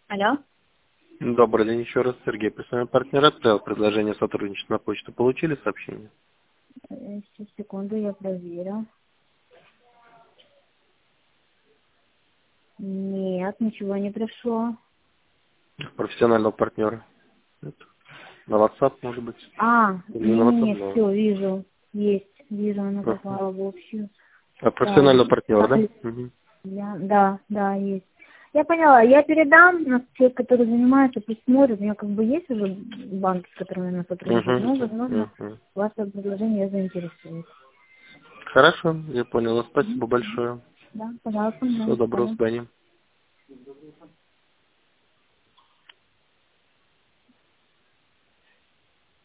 Алло. Добрый день еще раз. Сергей, персональный партнер, отправил предложение сотрудничества на почту. Получили сообщение? Сейчас, секунду, я проверю. Нет, ничего не пришло. Профессионального партнера. Нет. На WhatsApp, может быть? Или не на Не, WhatsApp, все, вижу. Есть, вижу, она да. попала в общую. А Так, профессионального партнера, да? Угу. да, есть. Я поняла, я передам на тех, которые занимаются, пусть смотрят. У меня как бы есть уже банки, с которыми она сотрудничает, но, возможно, Угу. ваше предложение заинтересует. Хорошо, я понял. Спасибо большое. Да, пожалуйста, Всего до доброго, свидания. до свидания.